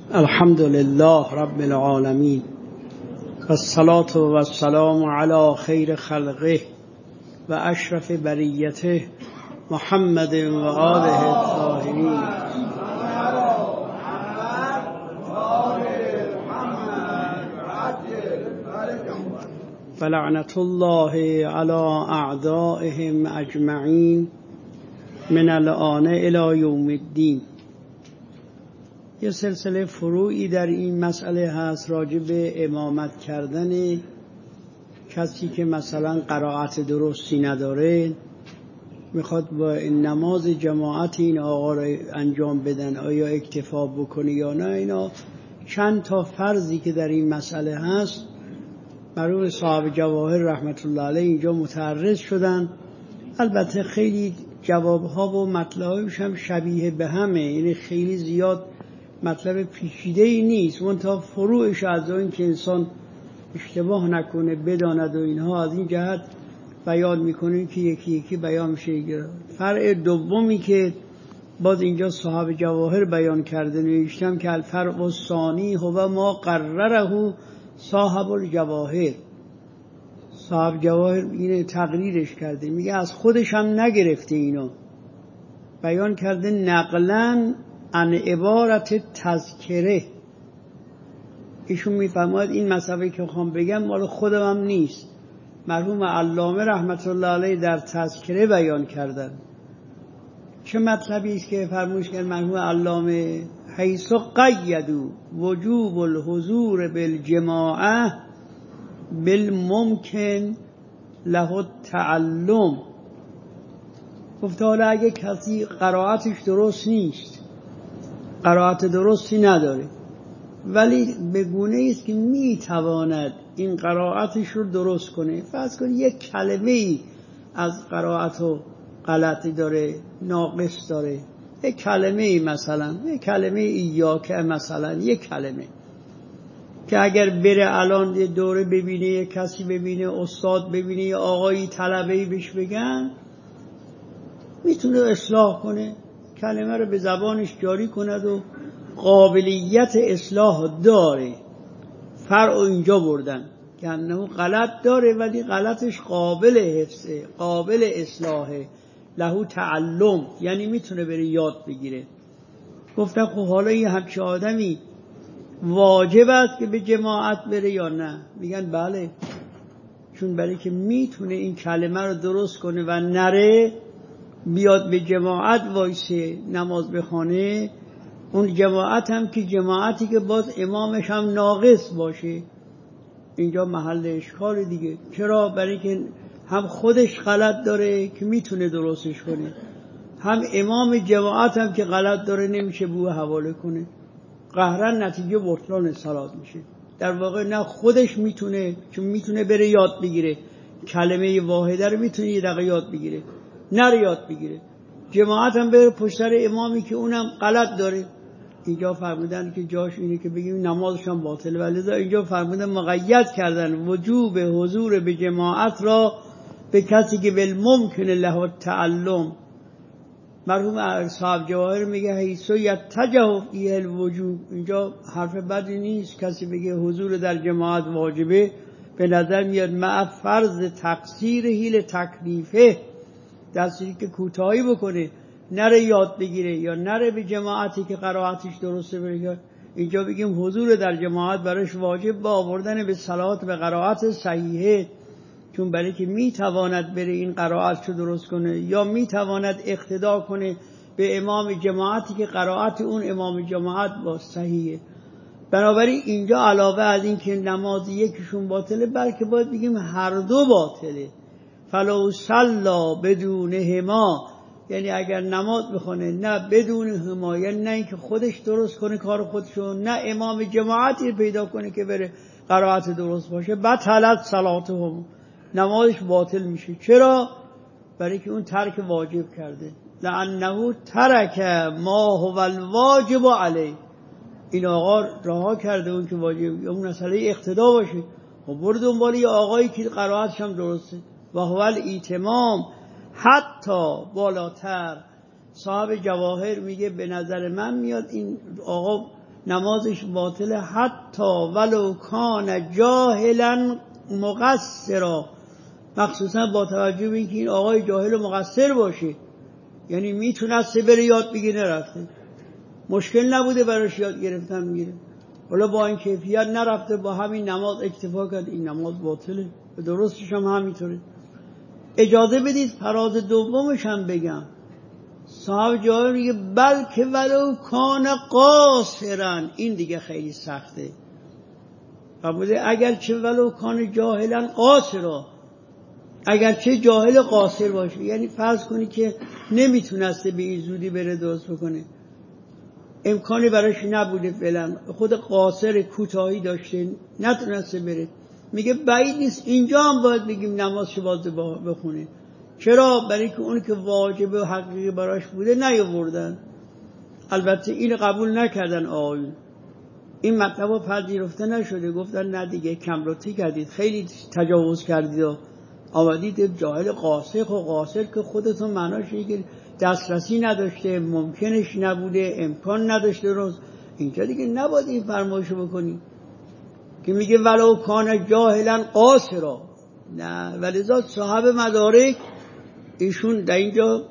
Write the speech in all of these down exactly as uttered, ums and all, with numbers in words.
الحمد لله رب العالمين والصلاة والسلام على خير خلقه و اشرف بریته محمد و آله الطاهرین. فلعنة الله على اعدائهم اجمعین من الآن الى یوم الدین. یه سلسله فروعی در این مسئله هست راجع به امامت کردن کسی که مثلا قرائت درستی نداره، میخواد با نماز جماعت این آقا را انجام بدن، آیا اکتفا بکنه یا نه. اینا چند تا فرضی که در این مسئله هست مرحوم صاحب جواهر رحمت الله علیه اینجا متعرض شدن. البته خیلی جوابها و مطلبش هم شبیه به همه، یعنی خیلی زیاد مطلب پیچیده ای نیست، منتها فروعش از این که انسان اشتباه نکنه بداند و اینها از این جهت بیان میکنه که یکی یکی بیان میشه. فرع دومی که باز اینجا صاحب جواهر بیان کرده نوشتم که الفرع الثانی هو ما قرره صاحب الجواهر. صاحب جواهر اینه تقریرش کرده، میگه از خودش هم نگرفته، اینو بیان کرده نقلن عن عبارت تذکره. ایشون میفرماید این مسئله که خواهم بگم مال خودم هم نیست، مرحوم علامه رحمت الله علیه در تذکره بیان کردن. چه مطلبی است که فرموش کرد مرحوم علامه؟ حیث قیدوا وجوب الحضور بالجماعه بالممکن له التعلم. گفت حالا اگه کسی قرائتش درست نیست، قرائت درستی نداره، ولی به گونه است که میتواند این قرائتش رو درست کنه. فرض کن یک کلمه ای از قرائت و غلطی داره، ناقص داره، یک کلمه ای مثلا یک کلمه ایاکه مثلا یک کلمه که اگر بره الان دوره ببینه، یک کسی ببینه، استاد ببینه، یا آقایی طلبه‌ای بهش بگن، میتونه اصلاح کنه، کلمه رو به زبانش جاری کند و قابلیت اصلاح داره. فرع اینجا بردن که انه غلط داره ولی غلطش قابل حفظه، قابل اصلاحه، له تعلم، یعنی میتونه بره یاد بگیره. گفتن خب حالا این همچه آدمی واجب است که به جماعت بره یا نه؟ میگن بله، چون برای که میتونه این کلمه رو درست کنه و نره بیاد به جماعت وایسه نماز بخونه، اون جماعت هم که جماعتی که باز امامش هم ناقص باشه، اینجا محل اشکال دیگه. چرا؟ برای که هم خودش غلط داره که میتونه درستش کنه، هم امام جماعت هم که غلط داره نمیشه بو حواله کنه، قهرن نتیجه بطلان صلات میشه. در واقع نه خودش میتونه، چون میتونه بره یاد بگیره، کلمه واحده رو میتونه یه دقیقه یاد بگیره، نره یاد بگیره، جماعت هم بره پشت سر امامی که اونم غلط داره. اینجا فرمودن که جاش اینه که بگیم نمازش هم باطله، ولی اینجا فرمودن مقید کردن وجوب حضور به جماعت را به کسی که بالممکن له التعلم. مرحوم صاحب جواهر میگه حیث یتجه فیه الوجوب. اینجا حرف بدی نیست، کسی بگه حضور در جماعت واجبه، به نظر میاد مع فرض تقصیره لتکلیفه، دستی که کوتاهی بکنه، نره یاد بگیره یا نره به جماعتی که قرائتش درسته بره. اینجا بگیم حضور در جماعت براش واجب با آوردن به صلات به قرائت صحیحه، چون برای که میتواند بره این قرائت رو درست کنه یا میتواند اقتدا کنه به امام جماعتی که قرائت اون امام جماعت با صحیحه. بنابراین اینجا علاوه از این که نماز یکیشون باطله، بلکه باید بگیم هر دو باطله. فلو صلا بدونهما، یعنی اگر نماز بخونه نه بدون هما، یعنی نه اینکه خودش درست کنه کار خودشو، نه امام جماعتی پیدا کنه که بره قرائت درست باشه، بطلت صلاتهم، نمازش باطل میشه. چرا؟ برای که اون ترک واجب کرده، لانه ترک ما هو الواجب علیه. این آقا رها کرده اون که واجب، اون مسئله اقتدا باشه، خب برو دنبال یه آقایی که قرائتش هم درسته. و هو الاتمام، حتی بالاتر. صاحب جواهر میگه به نظر من میاد این آقا نمازش باطله، حتی ولو کان جاهلا مقصرا، مخصوصا با توجه به اینکه این آقای جاهل و مقصر باشه، یعنی میتونسته بره یاد بگیره نرفته، مشکل نبوده براش یاد گرفتن میگیره، حالا با این کیفیت نرفته، با همین نماز اکتفا کرد، این نماز باطله. درستش هم همینطوره. اجازه بدید فراز دومش هم بگم. صاحب جاهل میگه بلکه ولو کان قاصرن، این دیگه خیلی سخته. قبوله اگر چه ولو کان جاهلن قاصرا، اگر چه جاهل قاصر باشه، یعنی فرض کنی که نمیتونسته به این زودی بره درست بکنه، امکانی براش نبوده فعلا، خود قاصر کوتاهی داشته نتونسته بره، میگه بعید نیست اینجا هم باید بگیم نمازش باز بخونه. چرا؟ برای که اون که واجب و حقیقی براش بوده نیاوردن. البته این قبول نکردن آقایون، این مطلب رو پذیرفته نشده، گفتن نه دیگه کمروتی کردید، خیلی تجاوز کردید و آمدید جاهل قاصر. و قاصر که خودتون معناش اینه که دسترسی نداشته، ممکنش نبوده، امکان نداشته. روز اینجا دیگه نباید این فرمایشو بکنی که میگه ولو کان جاهلا قاصرا، نه. ولذا صاحب مدارک ایشون در اینجا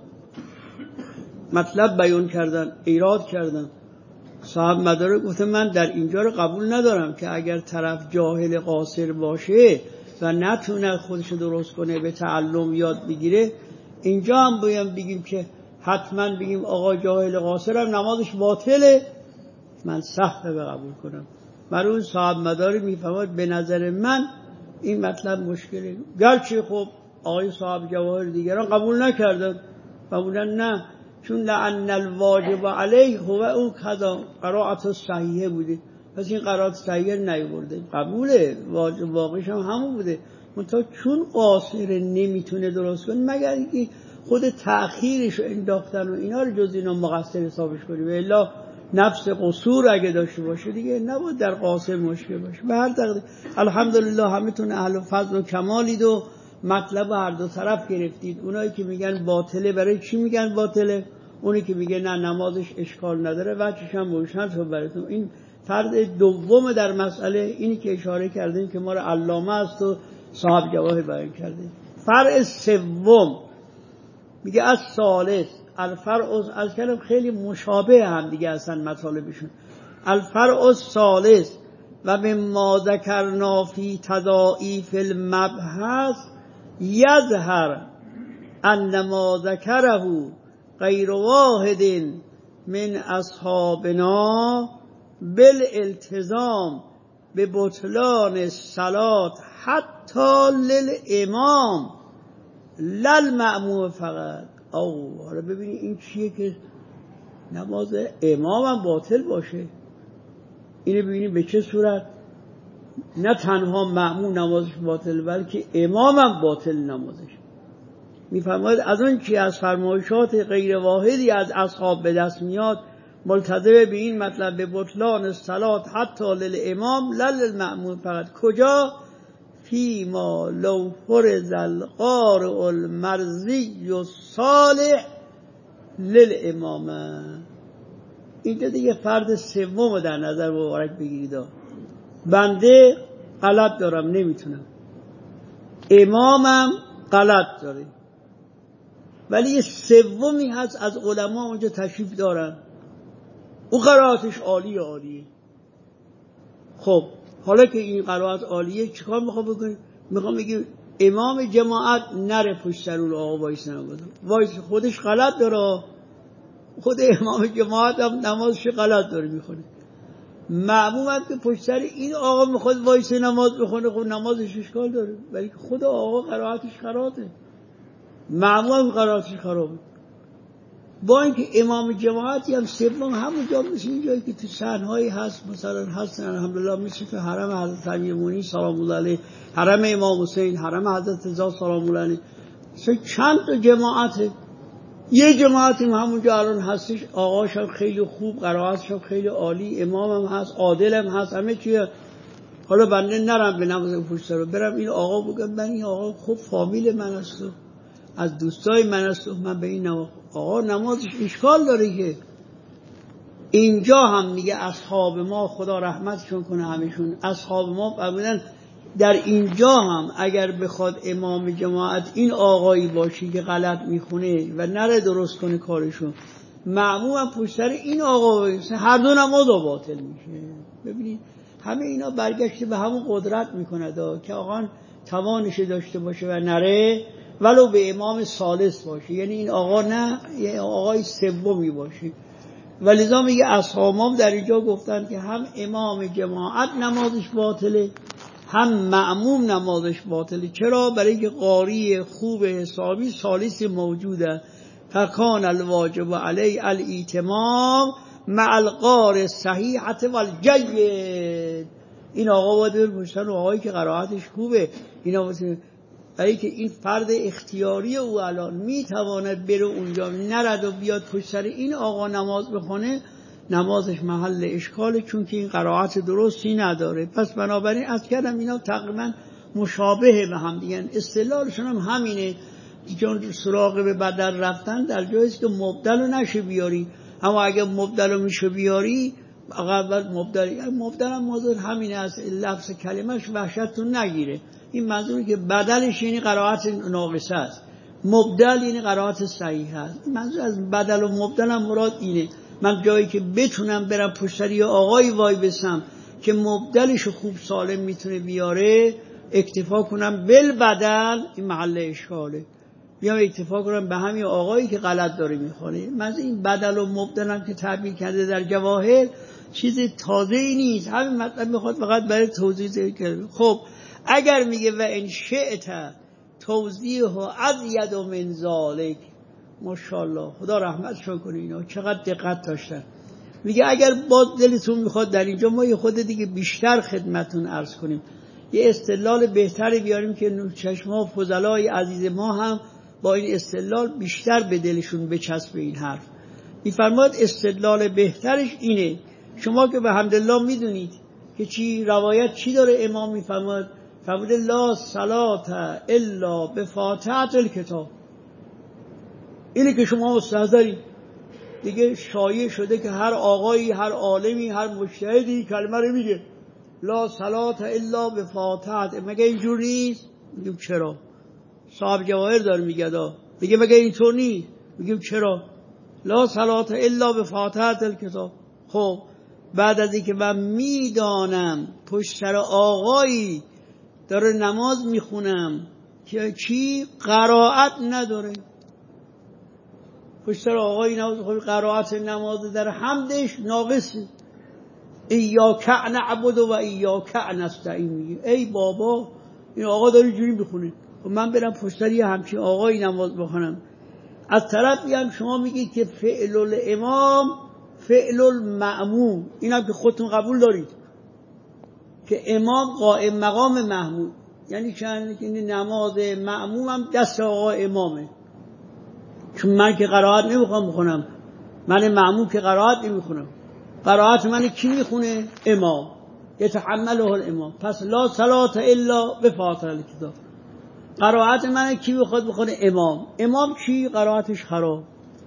مطلب بیان کردن، ایراد کردن. صاحب مدارک گفته من در اینجا رو قبول ندارم که اگر طرف جاهل قاصر باشه و نتونه خودش درست کنه، به تعلم یاد بگیره، اینجا هم باید بگیم که حتما بگیم آقا جاهل قاصر هم نمازش باطله، من سخته به قبول کنم. مرون صاحب مدارک میفهمد به نظر من این مطلب مشکله، گرچه خب آقای صاحب جواهر دیگران قبول نکردن، قبولن نه، چون لعن الواجب علیه هو اون کذا قرائت صحیحه بوده، پس این قرائت صحیحه نیورده، قبوله، واقعش هم همون بوده، منتها چون قاصر نمیتونه درست کنه، مگر اینکه خود تأخیرش انداختن و اینا رو جز اینا مقصر حسابش کنی، و الا نفس قصور اگه داشته باشه دیگه نباید در قاصر مشکل باشه. به هر تقدیر الحمدلله همتون اهل فضل و کمالید و مطلب هر دو طرف گرفتید. اونایی که میگن باطله برای چی میگن باطله؟ اونی که میگه نه نمازش اشکال نداره وجهش هم روشن شد براتون. این فرد دوم در مسئله اینی که اشاره کردیم که ما رو علامه است و صاحب جواهر بیان کرده. فرع سوم میگه از ثالث الفرع از کلم خیلی مشابه هم دیگه اصلا مطالبشون. الفرع الثالث و مما ذکرنا فی تضاعیف المبحث یظهر ان ما ذکره غیر واحد من اصحابنا بالالتزام به بطلان الصلاة حتی للامام للمأموم فقط. او حالا ببینید این چیه که نماز امام هم باطل باشه، اینو ببینید به چه صورت، نه تنها مأموم نمازش باطل بلکه امام هم باطل نمازش. میفرماید از اون که از فرمایشات غیر واحدی از اصحاب به دست میاد ملتزم به این مطلب به بطلان الصلاة حتی للامام للمأموم فقط. کجا؟ فیما لو فرض القارئ المرضی الصالح للامامه. اینجا دیگه فرد سوم در نظر مبارک بگیرید، بنده غلط دارم نمیتونم، امامم غلط داره، ولی یه سومی هست از علما اونجا تشریف دارن، او قرائتش عالی عالیه. خب حالا که این قرائت عالیه چیکار میخوام بکنیم؟ میخوام بگیم امام جماعت نره پشت سر اون آقا وایس نماز، وایس خودش غلط داره، خود امام جماعت هم نمازش غلط داره میخونه، مأموم هم که پشت سر این آقا میخواد وایس نماز بخونه، خب نمازش اشکال داره، ولی خود آقا قرائتش خرابه، مأموم هم قرائتش خرابه. با اینکه امام جماعتی هم سوم همونجا مثل این جایی که تو صحنهایی هست، مثلا هستن الحمدلله، مثل تو حرم حضرت امیرالمومنین سلام الله علیه، حرم امام حسین، حرم حضرت رضا سلام الله علیه، چند تا جماعته، یه جماعتی همونجا الان هستش، آقاش هم خیلی خوب، قرائتش هم خیلی عالی، امام هم هست، عادل هم هست، همه چیه. حالا بنده نرم به نماز پشت رو برم این آقا بگم من این آقا خوب فامیل من است و از دوستای من است و من به این نماز، آقا نمازش اشکال داره که اینجا هم میگه اصحاب ما خدا رحمتشون کنه همشون، اصحاب ما فرمودن در اینجا هم اگر بخواد امام جماعت این آقایی باشی که غلط میخونه و نره درست کنه کارشون، مأموم هم پشت سر این آقا بایسته، هر دو نماز باطل میشه. ببینید همه اینا برگشته به همون قدرت میکنه که آقا توانش داشته باشه و نره، ولو به امام ثالث باشه، یعنی این آقا نه یه آقای سومی باشه. ولذا میگه اصحابم در اینجا گفتن که هم امام جماعت نمازش باطله، هم مأموم نمازش باطله. چرا؟ برای اینکه قاری خوب حسابی ثالث موجوده. فکان الواجب علی الایتمام مع القار صحیحت والجید. این آقا باید باشن، آقایی که قرائتش خوبه. اینا واسه برای که این فرد اختیاری او الان میتواند بره اونجا نرد و بیاد پشت سر این آقا نماز بخونه، نمازش محل اشکاله، چون که این قرائت درستی نداره. پس بنابراین از کردم اینا تقریبا مشابه به هم دیگه، استدلالشون هم همینه. چون سراغ به بدل رفتن در جاییست که مبدل رو نشه بیاری، اما اگه مبدل رو میشه بیاری اول مبدل مبدل هم موضوع همینه، از لفظ کلمش وحشتتون نگیره. این منظوری که بدلش یعنی قرائت ناقصه است، مبدل یعنی قرائت صحیح است. این منظور از بدل و مبدل هم مراد اینه. من جایی که بتونم برم پشتری یا آقای وای بسم که مبدلش خوب سالم میتونه بیاره، اکتفا کنم بالبدل، این محل اشکاله. بیام اکتفا کنم به همین آقایی که غلط داره میخونه. من این بدل و مبدل هم که تعبیر کرده در جواهر چیز تازه‌ای نیست، همین مطلب میخواد فقط برای توضیح ذکر. خب اگر میگه و ان شئت توضیح از ید من ذالک، ماشاءالله خدا رحمتشون کنه، اینا چقدر دقت داشتن. میگه اگر باز دلتون میخواد در اینجا ما یه خود دیگه بیشتر خدمتون عرض کنیم، یه استدلال بهتری بیاریم که چشما فضلای عزیز ما هم با این استدلال بیشتر به دلشون بچسب این حرف. میفرماد استدلال بهترش اینه، شما که به حمدالله میدونید که چی روایت چی داره، امام میفرماد فرموده لا صلات الا بفاتحه الکتاب. اینه که شما مستحضرید دیگه، شایع شده که هر آقایی، هر عالمی، هر مجتهدی کلمه رو میگه لا صلات الا بفاتحه. مگه اینجور نیست؟ میگیم چرا؟ صاحب جواهر داره میگه دا میگه مگه اینطور نیست؟ میگیم چرا؟ لا صلات الا بفاتحه الکتاب. خب بعد از اینکه من میدانم پشت سر آقایی داره نماز میخونم که چی؟ قرائت نداره، پشت سر آقایی نماز میخونم قرائت نماز در حمدش ناقصه. ایاک نعبد و ایاک نستعین. میگه ای بابا این آقا داره جوری میخونه، و من برم پشت سر یه همچین آقایی نماز بخونم؟ از طرفی هم شما میگید که فعل الامام فعل المأموم، این هم که خودتون قبول دارید که امام قائم مقام محمود، یعنی چند که نماز مأموم هم دست آقا امامه. چون من که قرائت نمیخوام بخونم، من مأموم که قرائت نمیخونم، قرائت من کی میخونه؟ امام، یتحمله الامام. پس لا صلات الا بفاتحه الکتاب، قرائت من کی بخواد بخونه؟ امام. امام کی؟ قرائتش خراب،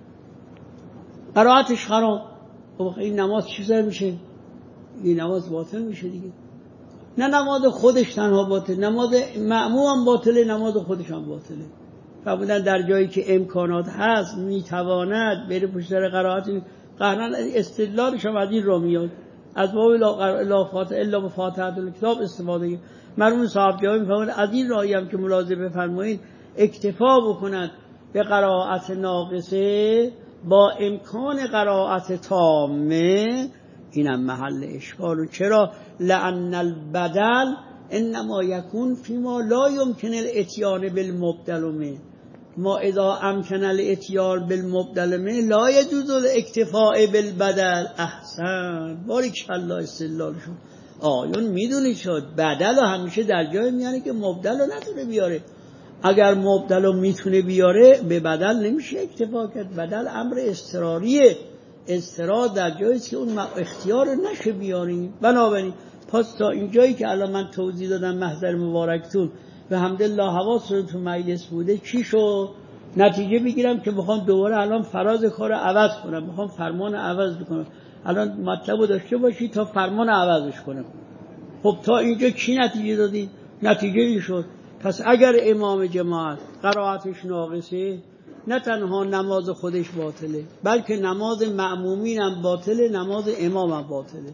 قرائتش خراب. خب این نماز چی سر میشه؟ این نماز باطل میشه دیگه. نه نماز خودش تنها باطل، نماز مأموم هم باطله، نماز خودش هم باطله. فرمودن در جایی که امکانات هست میتواند بره پشت سر قرائت، قهرن استدلالش هم از این را میاد، از باب لا فاتحه الا بفاتحه الکتاب استفاده. مرحوم صاحب جواب میفرمایند از این راهی هم که ملاحظه بفرمایید اکتفا بکنند به قرائت ناقصه با امکان قرائت تامه، اینم محل اشکال. و چرا؟ لأن البدل انما یکون فیما لا یمکن الاتیان بالمبدل منه، ما اذا امکن الاتیان بالمبدل منه لا یجوز الاکتفاء بالبدل. احسن، باریکالله استدلالشون. آیون میدونی شد بدل رو همیشه در جای میانه که مبدل رو نتونه بیاره. اگر مبدل رو میتونه بیاره به بدل نمیشه اکتفا کرد، بدل امر اضطراریه، اضطرار در جاییست که اون اختیار رو نشه بیاریم. بنابراین پس تا اینجایی که الان من توضیح دادم محضر مبارکتون و الحمدلله حواستون تو مجلس بوده، چی شد؟ نتیجه بگیرم که بخوام دوباره الان فراز کار عوض کنم، بخوام فرمان عوض بکنم. الان مطلب داشته باشی تا فرمان عوضش کنه. خب تا اینجا چی نتیجه دادی؟ نتیجه این شد. پس اگر امام جماعت قرائتش ناقصه، نه تنها نماز خودش باطله، بلکه نماز مأمومین هم باطله، نماز امام هم باطله.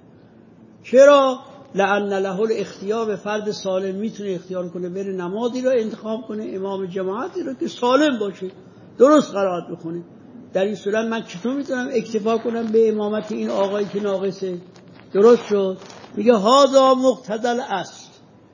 چرا؟ لأن له الاختیار، به فرد سالم میتونه اختیار کنه بره نمازی رو انتخاب کنه، امام جماعتی رو که سالم باشه، درست قرائت بکنه. در این صورت من چطور میتونم اکتفا کنم به امامت این آقایی که ناقصه؟ درست شد. میگه هذا مقتضی الاصل.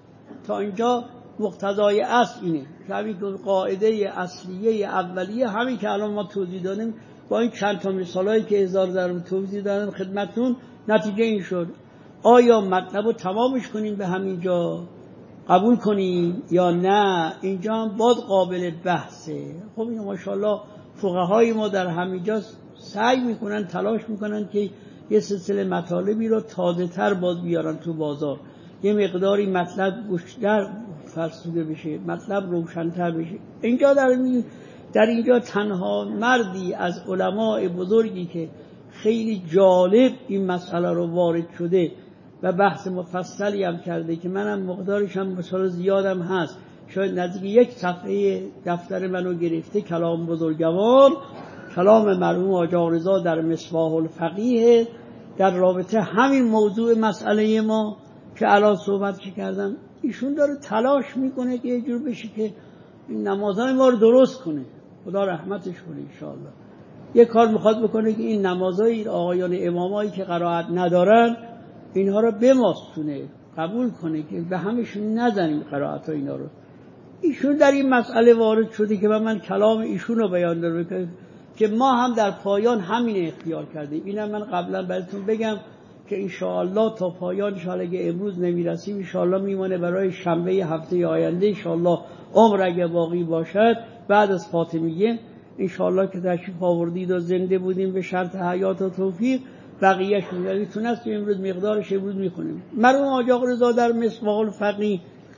تا اینجا مقتضای اصل اینه، همین قاعده اصلیه اولیه، همین که الان ما توضیح دادیم با این چند تا مثالایی که هزار در توضیح دادم خدمتتون، نتیجه این شد. آیا مطلب رو تمامش کنیم به همینجا قبول کنیم یا نه؟ اینجا هم باز قابل بحثه. خب این ماشاءالله فقهای ما در همینجا سعی میکنن، تلاش میکنن که یه سلسله مطالبی رو تازه تر باز بیارن تو بازار، یه مقداری مطلب گشتر فرسوده بشه، مطلب روشن‌تر بشه. اینجا در در اینجا تنها مردی از علماء بزرگی که خیلی جالب این مسئله رو وارد شده و بحث مفصلی هم کرده که منم مقدارش هم مثال زیادم هست، شاید نزدیک یک صفحه دفتر منو گرفته، کلام بزرگوار، کلام مرحوم آقا رضا در مصباح الفقیه در رابطه همین موضوع مسئله ما که الان صحبتش کردم. ایشون داره تلاش میکنه که یه جور بشه که این نمازهای ما رو درست کنه، خدا رحمتش کنه انشاءالله. یه کار میخواد بکنه که این نمازهای آقایان امامایی که قرائت ندارن اینها رو بماستونه، قبول کنه که به همشون نزنیم قرائت ها اینا رو. ایشون در این مسئله وارد شده که من کلام ایشون رو بیان داره که ما هم در پایان همین اختیار کردیم. اینم من قبلا براتون بگم که انشاءالله تا پایان انشاءالله اگه امروز نمیرسیم انشاءالله میمانه برای شنبه هفته آینده انشاءالله، عمر اگه باقی باشد بعد از فاطمیه انشاءالله که تشریف آوردید و زنده بودیم به شرط حیات و توفیق، بقیه‌اش اگه تونستیم امروز مقدارش امروز میخونیم. مرحوم آقا رضا در مصباح الفقیه،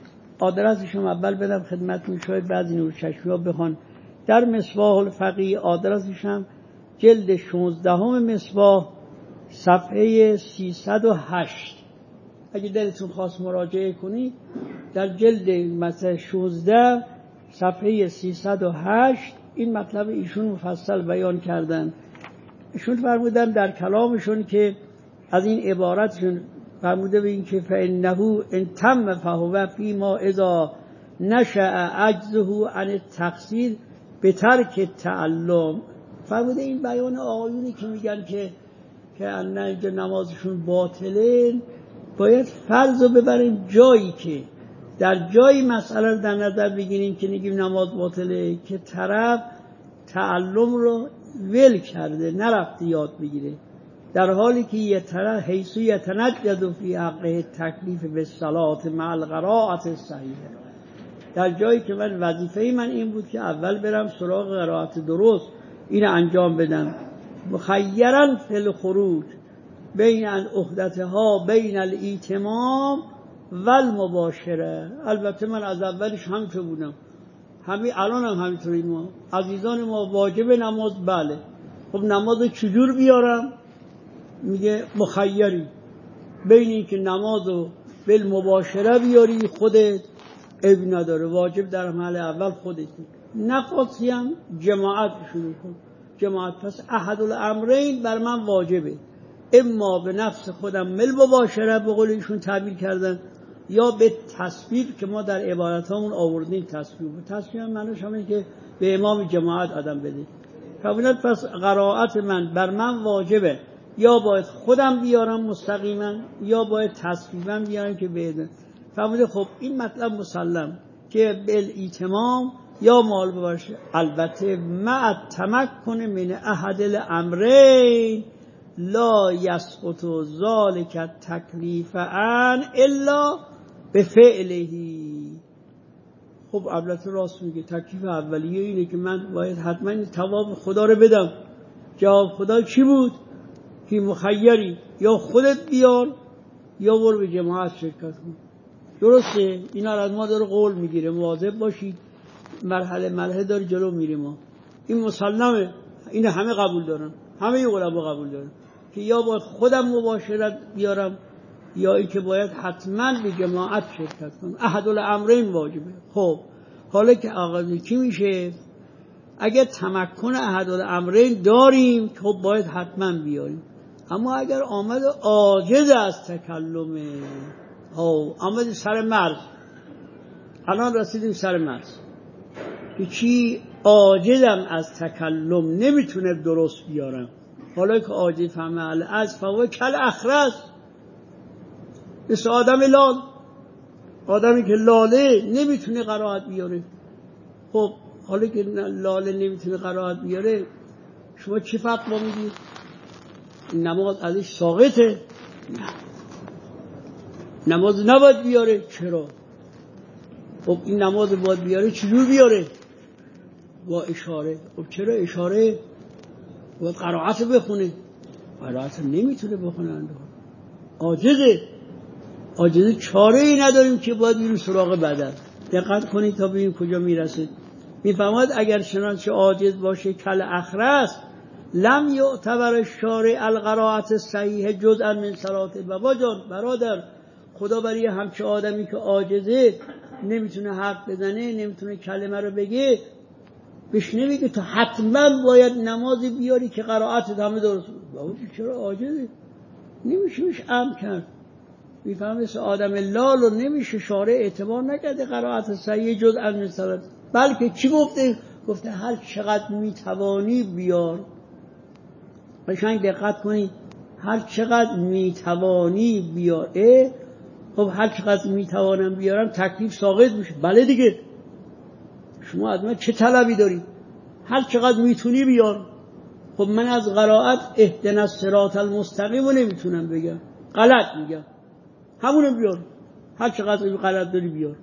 آدرسش هم اول بدم خدمتتون، شاید بعضی نور چشمی‌ها بخوان. در مصباح الفقیه آدرسش هم جلد شانزدهم مصباح، صفحه سیصد و هشت. اگه دلتون خواست مراجعه کنید در جلد مثلا شانزده صفحه سیصد و هشت این مطلب ایشون مفصل بیان کردن. ایشون فرمودن در کلامشون که از این عبارتشون فرموده به این که فإنه ان تم فهو فیما اذا نشأ عجزه عن التقصیر بترک تعلم. فرموده این بیان آقایونی که میگن که که اینجا نمازشون باطله، باید فرض رو ببریم جایی که در جایی مسئله رو در نظر بگیریم که نگیم نماز باطله که طرف تعلم رو ول کرده، نرفته یاد بگیره، در حالی که یه طرف حیث یتنجد فی حقه تکلیف بالصلاة مع القراءة الصحیحه، در جایی که من وظیفه من این بود که اول برم سراغ قرائت درست، این انجام بدم، مخیرا فی الخروج بین الاحدثها بین الایتمام و المباشره. البته من از اولش همینطور بودم، همین الان هم همینطوری. ما عزیزان ما واجب نماز، بله، خب نماز چجور بیارم؟ میگه مخیری بین این که نمازو بالمباشره بیاری خودت عیب نداره، واجب در محل اول خودت، نخواستی هم جماعت شروع کن، جماعت. پس احد الامرین بر من واجبه، اما به نفس خودم مل مباشره به قول ایشون تعبیر کردن، یا به تصویب که ما در عبارتامون آوردیم تصویب. تصویب هم معنیش همینه که به امام جماعت آدم بده. فرمودن پس قرائت من بر من واجبه، یا باید خودم بیارم مستقیما یا باید تصویبم بیارم که بده. فرموده خب این مطلب مسلم که بالایتمام یا مال باشه، البته مع تمکن من احد الامرین لا یسقط ذلک التکلیف عن الا بفعله. خب البته راست میگه، تکلیف اولیه اینه که من باید حتما ثواب خدا رو بدم. جواب خدا چی بود؟ که مخیری، یا خودت بیار یا برو به جماعت شرکت کن. درسته؟ اینا از ما داره قول میگیره مواظب باشید، مرحله مرحله داره جلو میره. ما این مسلمه، این همه قبول دارن، همه علما قبول دارن که یا باید خودم مباشرت بیارم یا ای که باید حتما به جماعت شرکت کنم. احدالامرین واجبه. خب حالا که آغاز کی میشه؟ اگر تمکن احدالامرین داریم خب باید حتما بیاریم. اما اگر آمد عاجز از تکلمه، ها آمد سر مرز، الان رسیدیم سر مرز که چی؟ عاجزم از تکلم، نمیتونه درست بیارم. حالا که عاجز فهمه از فهو کل اخرس، مثل آدم لال، آدمی که لاله نمیتونه قرائت بیاره. خب حالا که لاله نمیتونه قرائت بیاره، شما چی فتوا میدید؟ نماز ازش ساقطه؟ نه، نماز نباید بیاره. چرا؟ خب این نماز باید بیاره، چجور بیاره؟ با اشاره. خب چرا اشاره؟ باید قرائت بخونه، قرائت نمیتونه بخونه، عاجزه. عاجزه چاره ای نداریم که باید بیرون سراغ بدن. دقت کنید تا ببینیم کجا میرسه. میفهمد اگر چنانچه عاجز باشه کل اخرس، لم یعتبر الشارع القرائت صحیح جزءا من صلاته. بابا جان، برادر، خدا برای همچه آدمی که عاجزه، نمیتونه حرف بزنه، نمیتونه کلمه رو بگه، بهش نمیگه تو حتما باید نمازی بیاری که قرائتت همه درست. بابا چرا عاجزه؟ نمیشه میشه امر کرد. میفهمه مثل آدم لال و نمیشه شارع اعتبار نکرده قرائت صحیح جز از مثالت. بلکه چی گفته؟ گفته هر چقدر میتوانی بیار. قشنگ دقت کنی، هر چقدر میتوانی بیار. اه خب هر چقدر میتوانم بیارم تکلیف ساقط میشه. بله دیگه، شما از من چه طلبی داری؟ هر چقدر میتونی بیار. خب من از قرائت اهدنا الصراط المستقیم رو نمیتونم بگم، غلط میگم، همونو بیار. هر چقدر غلط داری بیار.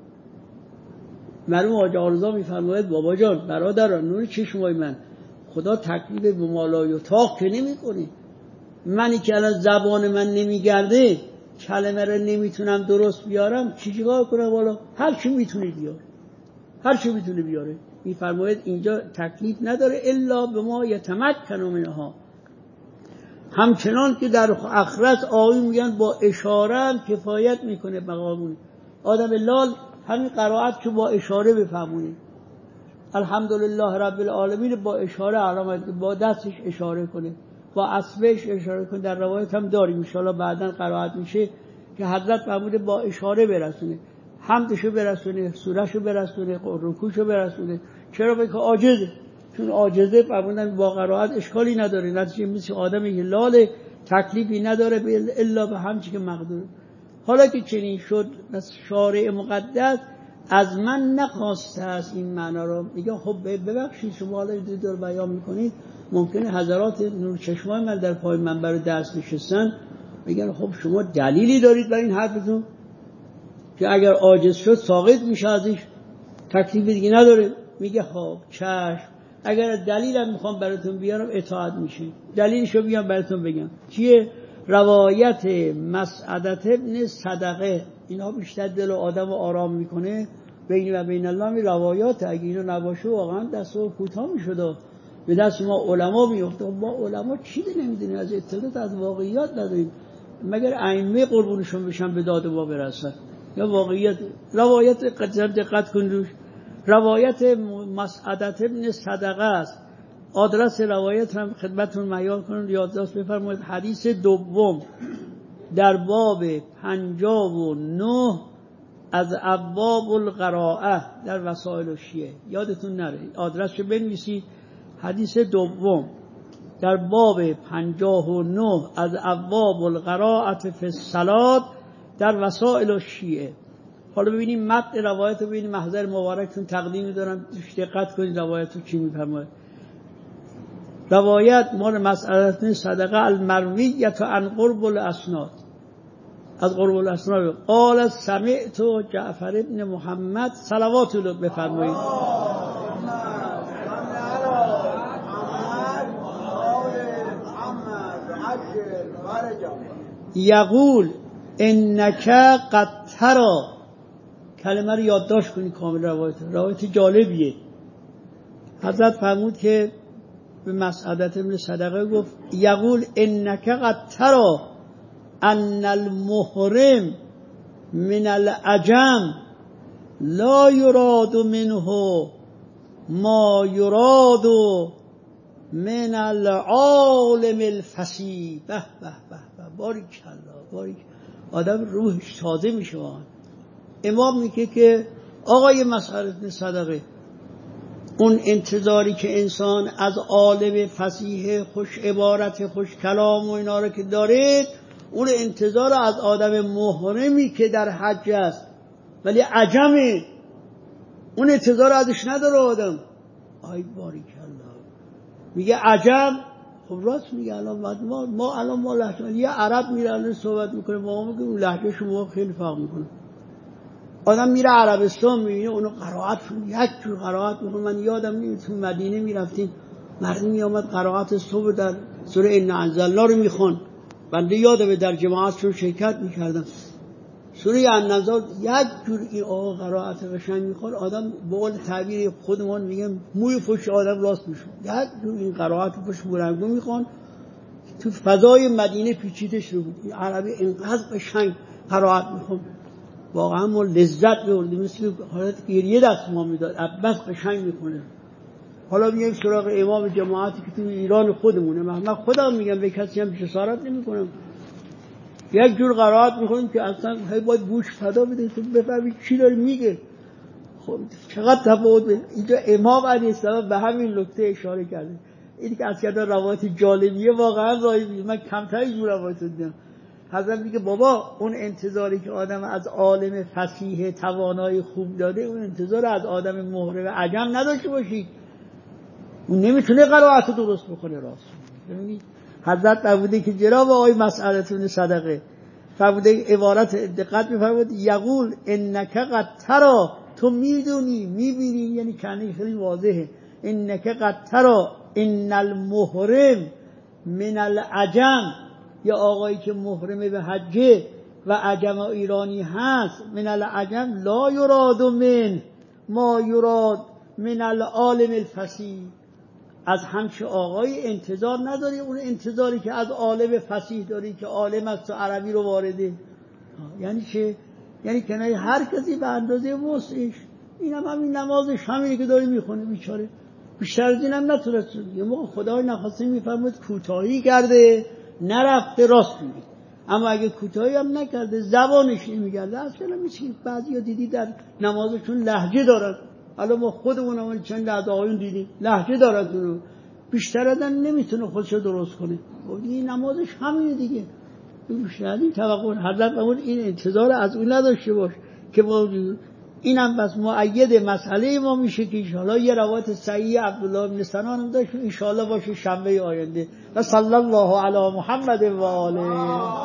مرحوم حاج عارضا میفرماید بابا جان، برادران، نور چشمای من، خدا تکلیف به مالای و طاق که نمی کنه. منی که الان زبان من نمیگرده، کلمه رو نمیتونم درست بیارم، چی چیکار کنم؟ والا هر چی میتونی بیار، هر چی میتونی بیاره. میفرماید اینجا تکلیف نداره الا به ما یتمکن منها. همچنان که در اخرت آیین میگن با اشاره هم کفایت میکنه مقامونه. آدم لال همین قرائت که با اشاره بفهمونه، الحمدلله رب العالمین با اشاره علامت، با دستش اشاره کنه، با اصبعش اشاره کنه. در روایت هم داریم ان شاءالله بعداً قرائت میشه که حضرت فرموده با اشاره برسونه، حمدشو برسونه، سورهشو برسونه، رکوعشو برسونه. چرا؟ بگه عاجزه. چون عاجزه فرمودن با قرائت اشکالی نداره، نتیجه مثل آدمی که لاله، تکلیفی نداره الا به همچی که مقدور. حالا که چنین شد، شارع مقدس از من نخواسته است این معنا رو. میگم خب ببخشید شما حالا این دور بیان میکنید، ممکنه حضرات نور چشمای من در پای منبر درس نشستن میگن خب شما دلیلی دارید برای این حرفتون که اگر عاجز شد ساقط میشه ازش، تکلیف دیگه نداره؟ میگه خب چشم، اگر دلیلم میخوام براتون بیارم اطاعت میشه. دلیلشو بیام براتون بگم چیه؟ روایت مسعدت ابن صدقه، اینا بیشتر دل و آدم و آرام میکنه. بین و بین الله می روایات، اگه اینو نباشه واقعا دست و کوتاه میشد، به دست ما علما میفته. ما علما چیزی نمیدونیم، از اطلاعات از واقعیات نداریم، مگر ائمه قربونشون بشن به داد ما برسن. یا واقعیت روایت قدر دقت کن روش. روایت مسعدت ابن صدقه است. آدرس روایت هم خدمتتون معیار کنم، یادداشت بفرمایید. حدیث دوم در باب پنجاه و نه از ابواب القراءه در وسائل الشیعه. یادتون نره آدرس رو بنویسید. حدیث دوم در باب پنجاه و نه از ابواب القراءه فی الصلاة در وسائل الشیعه. حالا ببینیم متن روایت رو ببینیم، محضر مبارکتون تقدیم دارم، دقت کنید روایت رو چی میفرماید. روایت مال مسئله صدقه المرویه عن قرب الاسناد، از قرب الاسناد قال سمعت جعفر ابن محمد صلوات الله بفرمایید یقول انک قد ترى. کلمه رو یادداشت کنید کامل. روایت روایت جالبیه. حضرت فرمود که به مسعدت ابن صدقه گفت یقول انک قد ترى ان المحرم من العجم لا یراد منه ما یراد من العالم الفصیح. به به به به باریکالله باریک. آدم روحش تازه میشه. امام میگه که آقای مسعدت ابن صدقه، اون انتظاری که انسان از عالم فصیح خوش عبارت خوش کلام و اینا رو که دارید، اون انتظار از آدم محرمی که در حج است ولی عجمه، اون انتظار ازش نداره آدم. آی باریکالله. میگه عجم. خب راست میگه. الان ما ما الان ما لهجه یه عرب میره الان صحبت میکنه ما میگه اون لهجه شما خیلی فرق میکنه. آدم میره عربستان میبینه اونو قرائت یک جور قرائت میکنه. من یادم نمیاد تو مدینه میرفتیم مردی میامد قرائت صبح در سوره ان انزلنا رو میخوان. بنده یادمه در جماعتشون شرکت میکردم. سوره النزل یک جور این آقا قرائت قشنگ میخوان. آدم به قول تعبیر خودمون میگم موی فش آدم راست میشه. یک جور این قرائت فش بلندگو میخوان. تو فضای مدینه پیچیدش رو بود. این عربی اینقدر قشنگ قرائت میخوان واقعا ما لذت می‌بردیم. مثل حالت گریه دست ما میداد. بس قشنگ میکنه. حالا میایم سراغ امام جماعتی که تو ایران خودمونه. من خودم میگم به کسی هم جسارت نمیکنم. یک جور قرائت میکنیم که اصلا هی باید گوش فدا بده تو بفهمی چی داره میگه. خب چقدر تفاوت. اینجا امام علیه السلام به همین نکته اشاره کرده. این که از کردن روایت جالبیه واقعا رایجه. من کمتر اینجور روایت دیدم. حضرت میگه بابا اون انتظاری که آدم از عالم فصیح توانای خوب داده، اون انتظار از آدم محرم عجم نداشته باشید. اون نمیتونه قرائت درست بکنه. راست ببینید حضرت فرموده که جناب آقای مسعدت ابن صدقه فرموده، عبارت دقت می‌فرمود یقول انک قد ترى، تو میدونی میبینی، یعنی کنه خیلی واضحه. انک قد ترى ان المحرم من العجم، یا آقایی که محرم به حجه و عجم و ایرانی هست، من العجم لا یراد من ما یراد من العالم الفصیح، از همچه آقای انتظار نداری اون انتظاری که از عالم فصیح داری که عالم است و عربی رو وارده. یعنی چه؟ یعنی کنه هر کسی به اندازه وسعش. این هم همین نمازش همینی که داری میخونه بیچاره، بیشتر از این هم نتونست. یه موقع خدای نخواسته میفرمود کوتاهی کرده نرفته راست میگه، اما اگه کوتاهی هم نکرده زبانش نمیگرده. اصلا میشه بعضیا دیدی در نمازشون لهجه دارن. حالا ما خودمون چند از آقایون دیدیم لهجه دارن، اونو بیشتر ازن نمیتونه خودشو درست کنه. این نمازش همینه دیگه. بیشتر این توقع حضرت فرمود این انتظار از اون نداشته باش که ما اینم بس مؤید مسئله ما میشه که انشاءالله یه روایت صحیح عبدالله بن سنان هم داشت انشاءالله باشه شنبه آینده. و صلی الله علی محمد و آله.